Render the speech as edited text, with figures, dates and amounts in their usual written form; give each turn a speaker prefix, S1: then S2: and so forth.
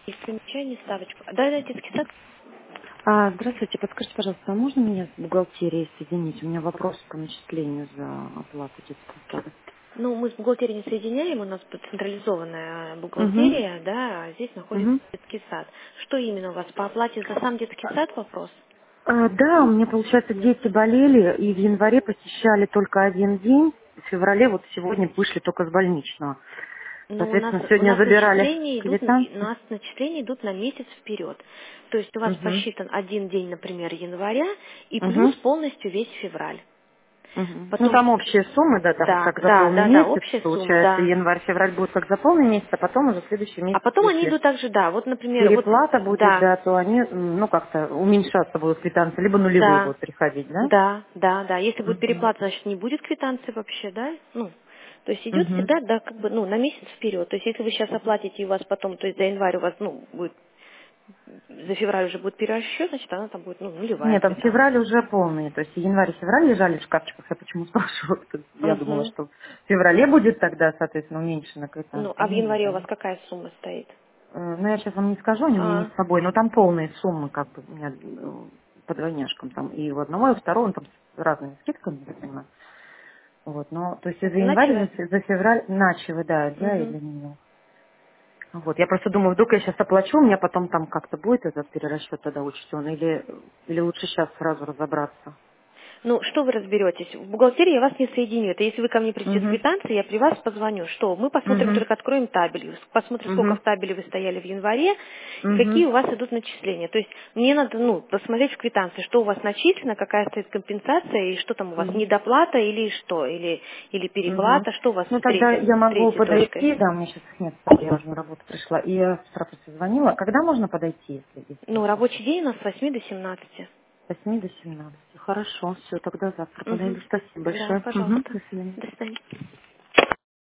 S1: И примечание, ставочку. Да, да, детский сад.
S2: Здравствуйте, подскажите, пожалуйста, а можно меня с бухгалтерией соединить? У меня вопрос по начислению за оплату детского сада.
S1: Ну, мы с бухгалтерией не соединяем, у нас тут централизованная
S2: Угу.
S1: бухгалтерия, да, а здесь находится
S2: Угу.
S1: детский сад. Что именно у вас по оплате за сам детский сад вопрос?
S2: Да, у меня, получается, дети болели и в январе посещали только один день. В феврале вот сегодня вышли только с больничного.
S1: Ну,
S2: Соответственно,
S1: у
S2: сегодня
S1: нас
S2: забирали
S1: начисления идут, у
S2: квитанции.
S1: нас начисления идут на месяц вперед. То есть у вас
S2: Угу.
S1: посчитан один день, например, января, и плюс
S2: Угу.
S1: полностью весь февраль.
S2: Угу. Ну,
S1: Потом,
S2: там общие суммы, да, там
S1: да,
S2: как за
S1: да,
S2: полный
S1: да, да,
S2: месяц,
S1: общая сумма,
S2: получается,
S1: да.
S2: январь-февраль будет как за полный месяц, а потом уже следующий
S1: А
S2: месяц,
S1: потом они
S2: если
S1: идут также, да, вот, например, вот,
S2: переплата будет,
S1: да,
S2: да, то они, ну, как-то уменьшаться будут квитанции, либо нулевые
S1: да,
S2: будут приходить, да?
S1: да, да, да. Если будет
S2: Угу.
S1: переплата, значит, не будет квитанции вообще, да? Ну, то есть идет
S2: Угу.
S1: всегда, да, как бы, ну, на месяц вперед. То есть если вы сейчас оплатите, и у вас потом, то есть за январь у вас, ну, будет, за февраль уже будет перерасчет, значит, она там будет, ну, нулевая
S2: Нет, там февраль
S1: квитанция.
S2: уже полный, то есть январь и февраль лежали в шкафчиках, я почему спрашиваю, я думала,
S1: Угу.
S2: что в феврале будет тогда, соответственно, уменьшена
S1: Ну,
S2: квитанция,
S1: а в
S2: ну,
S1: январе у
S2: видимо.
S1: вас какая сумма стоит?
S2: Ну, я сейчас вам не скажу, они у меня не
S1: А,
S2: с собой, но там полные суммы, как бы, у меня по двойняшкам там, и у одного, и у второго, там с разными скидками, я так понимаю. Вот, но, то есть за январь,
S1: начало?
S2: за февраль начали, да, я и
S1: Угу.
S2: для нее. Вот, я просто думаю, вдруг я сейчас оплачу, у меня потом там как-то будет этот перерасчет тогда учтен, или лучше сейчас сразу разобраться.
S1: Ну, что вы разберетесь? В бухгалтерии я вас не соединю. Это если вы ко мне придете с
S2: Угу,
S1: квитанцией, я при вас позвоню. Что? Мы посмотрим,
S2: угу,
S1: только откроем табель. Посмотрим, сколько
S2: угу,
S1: в табеле вы стояли в январе и
S2: угу,
S1: какие у вас идут начисления. То есть мне надо, ну, посмотреть в квитанции, что у вас начислено, какая стоит компенсация и что там у вас,
S2: угу,
S1: недоплата или что, или
S2: угу.
S1: переплата, что у вас
S2: Ну,
S1: с
S2: тогда
S1: третьим,
S2: я
S1: с
S2: могу
S1: третьей точкой.
S2: подойти, да, у меня сейчас их нет, кстати, я уже на работу пришла, и я с утра просто звонила. Когда можно подойти, если я
S1: Ну,
S2: сейчас?
S1: рабочий день у нас с 8 до 17.
S2: С 8 до 17. Хорошо, все, тогда завтра
S1: Угу.
S2: подойду. Спасибо
S1: Да,
S2: большое. Угу,
S1: пожалуйста.
S2: до свидания.
S1: До свидания.